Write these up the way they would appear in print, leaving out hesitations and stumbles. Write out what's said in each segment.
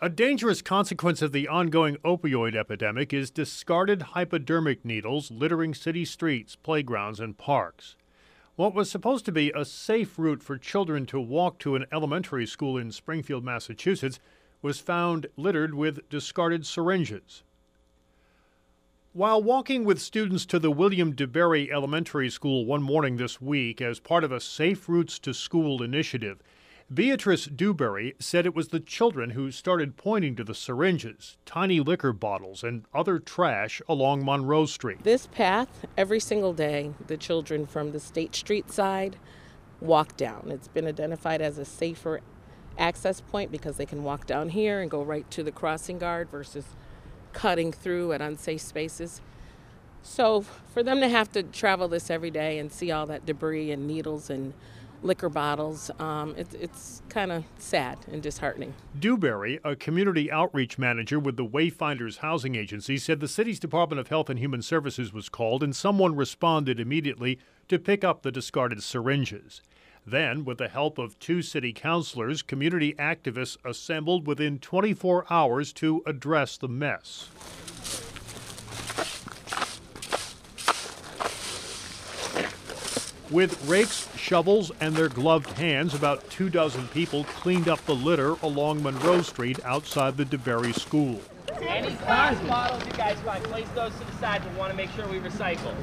A dangerous consequence of the ongoing opioid epidemic is discarded hypodermic needles littering city streets, playgrounds, and parks. What was supposed to be a safe route for children to walk to an elementary school in Springfield, Massachusetts, was found littered with discarded syringes. While walking with students to the William DeBerry Elementary School one morning this week as part of a Safe Routes to School initiative, Beatrice Dewberry said it was the children who started pointing to the syringes, tiny liquor bottles, and other trash along Monroe Street. This path, every single day, the children from the State Street side walk down. It's been identified as a safer access point because they can walk down here and go right to the crossing guard versus cutting through at unsafe spaces. So for them to have to travel this every day and see all that debris and needles and liquor bottles, it's kind of sad and disheartening. Dewberry, a community outreach manager with the Wayfinders Housing Agency, said the city's Department of Health and Human Services was called and someone responded immediately to pick up the discarded syringes. Then, with the help of 2 city councilors, community activists assembled within 24 hours to address the mess. With rakes, shovels, and their gloved hands, about 24 people cleaned up the litter along Monroe Street outside the DeBerry School. Any glass bottles you guys find, place those to the side. We want to make sure we recycle.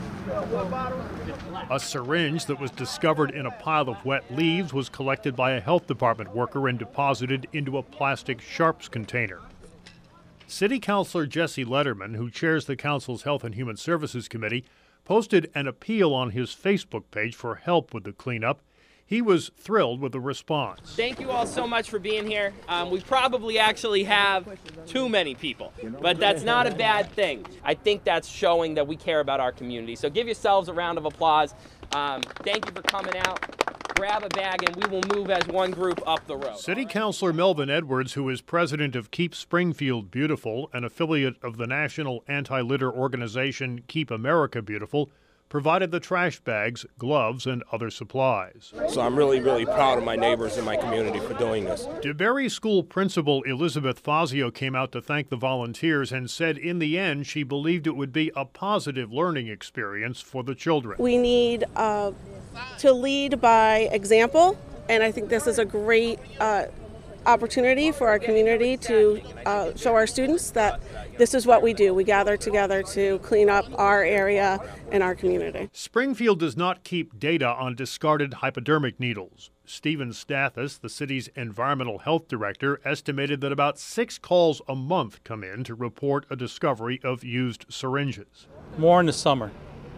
A syringe that was discovered in a pile of wet leaves was collected by a health department worker and deposited into a plastic sharps container. City Councilor Jesse Letterman, who chairs the council's Health and Human Services Committee, posted an appeal on his Facebook page for help with the cleanup. He was thrilled with the response. Thank you all so much for being here. We probably actually have too many people, but that's not a bad thing. I think that's showing that we care about our community. So give yourselves a round of applause. Thank you for coming out. Grab a bag and we will move as one group up the road. City Councilor Melvin Edwards, who is president of Keep Springfield Beautiful, an affiliate of the national anti-litter organization Keep America Beautiful, provided the trash bags, gloves, and other supplies. So I'm really, really proud of my neighbors and my community for doing this. DeBerry School Principal Elizabeth Fazio came out to thank the volunteers and said in the end she believed it would be a positive learning experience for the children. We need to lead by example, and I think this is a great opportunity for our community to show our students that this is what we do. We gather together to clean up our area and our community. Springfield does not keep data on discarded hypodermic needles. Stephen Stathis, the city's environmental health director, estimated that about 6 calls a month come in to report a discovery of used syringes. More in the summer.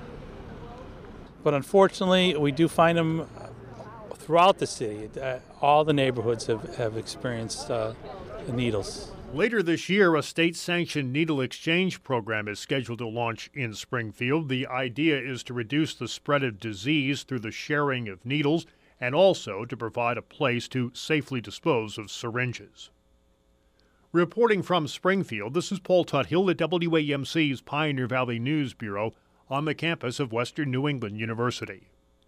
But unfortunately, we do find them throughout the city. All the neighborhoods have experienced the needles. Later this year, a state-sanctioned needle exchange program is scheduled to launch in Springfield. The idea is to reduce the spread of disease through the sharing of needles and also to provide a place to safely dispose of syringes. Reporting from Springfield, this is Paul Tuthill at WAMC's Pioneer Valley News Bureau on the campus of Western New England University.